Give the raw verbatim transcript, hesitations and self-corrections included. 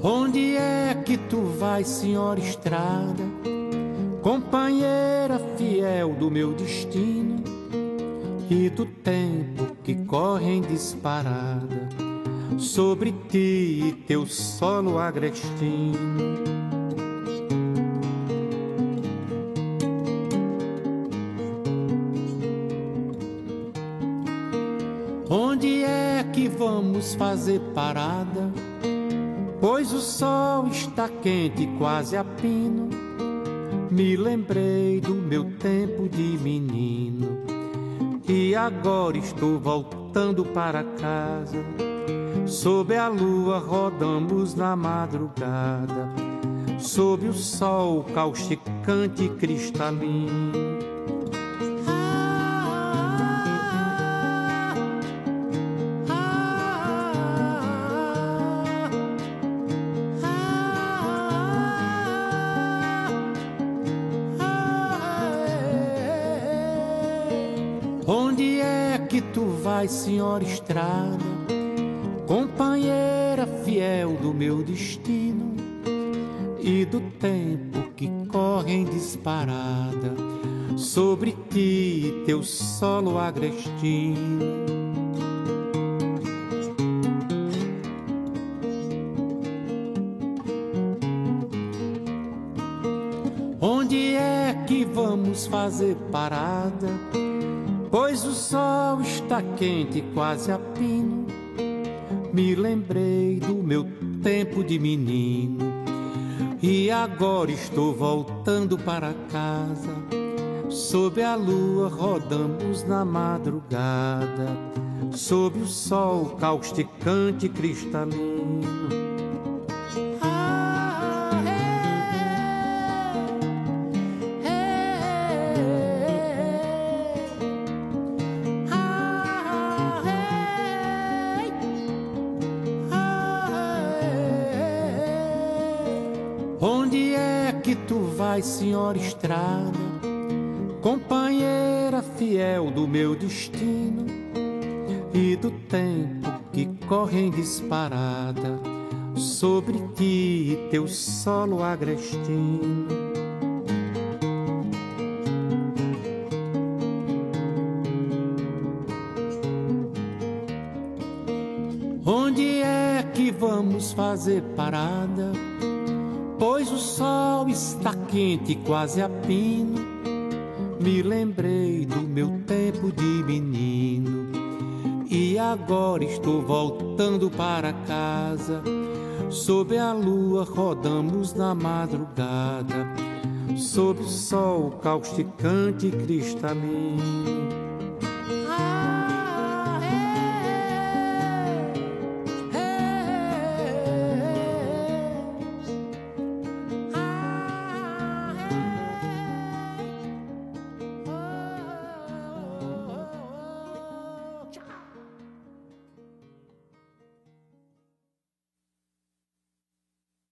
Onde é que tu vais, senhora estrada, companheira fiel do meu destino e do tempo que corre em disparada sobre ti e teu solo agrestino? Onde é que vamos fazer parada? Pois o sol está quente, quase a pino. Me lembrei do meu tempo de menino e agora estou voltando para casa. Sob a lua rodamos na madrugada, sob o sol causticante e cristalino. Onde é que tu vais, senhora estrada, companheira fiel do meu destino e do tempo que corre em disparada sobre ti e teu solo agrestino? Onde é que vamos fazer parada? Pois o sol está quente, quase a pino. Me lembrei do meu tempo de menino e agora estou voltando para casa. Sob a lua rodamos na madrugada, sob o sol causticante e cristalino. Onde é que tu vais, senhora estrada, companheira fiel do meu destino e do tempo que corre em disparada sobre ti e teu solo agrestino? Onde é que vamos fazer parada? Pois o sol está quente, quase a pino. Me lembrei do meu tempo de menino e agora estou voltando para casa. Sob a lua rodamos na madrugada, sob o sol causticante e cristalino.